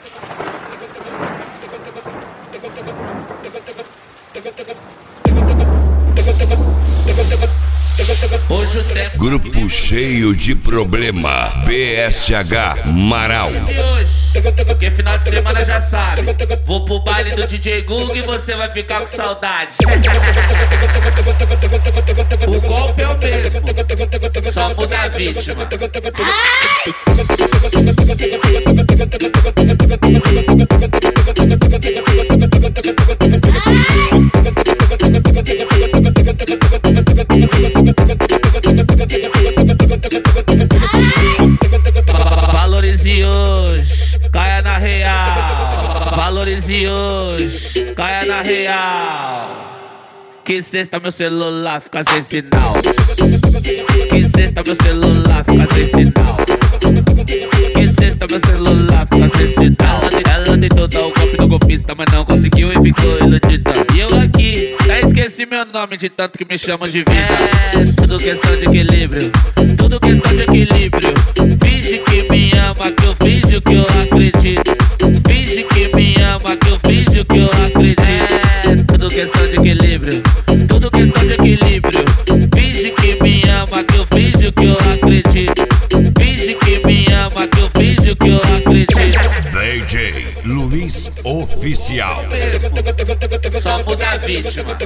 Hoje o tempo Grupo cheio de problema. BSH Marau. de hoje, porque final de semana já sabe. Vou pro baile do DJ Google e você vai ficar com saudade. O golpe é o mesmo, só muda a vítima. Valorize hoje, caia na real. Valorize hoje, caia na real. Que sexta meu celular fica sem sinal. Que sexta meu celular fica sem sinal. Que sexta meu celular fica sem sinal. Ela tentou dar o golpe no golpista, mas não conseguiu e ficou iludida. E eu aqui, já esqueci meu nome de tanto que me chamam de vida. Tudo questão de equilíbrio, tudo questão de equilíbrio. Finge que me ama, que eu finjo que eu acredito. Finge que me ama, que eu finjo que eu acredito. Tudo questão de equilíbrio, tudo questão de equilíbrio. Finge que me ama, que eu finjo que eu acredito. Finge que me ama, que eu finjo que eu acredito. DJ Luiz Oficial. Só muda a vítima.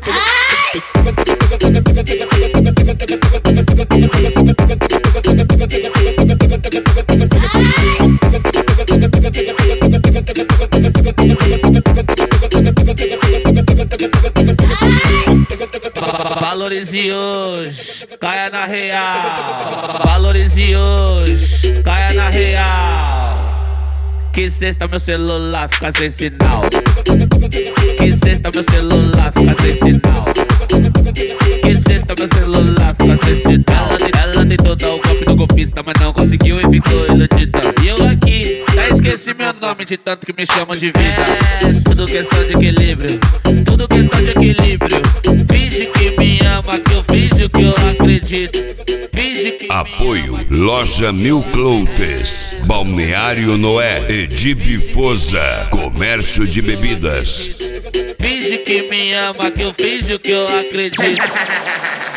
Valorize hoje, caia na real. Valorize hoje, caia na real. Que sexta meu celular fica sem sinal. Que sexta meu celular fica sem sinal. Que sexta meu celular fica sem sinal. Ela tentou dar o golpe no golpista, mas não conseguiu e ficou iludida. E eu aqui, já esqueci meu nome de tanto que me chamam de vida. Tudo questão de equilíbrio, tudo questão de equilíbrio. Finge que me ama, que eu finjo que eu acredito. Finge que Apoio Loja Mil Cloutes, Balneário Noé, Edip Foza, Comércio de Bebidas. finge que me ama, que eu finjo que eu acredito.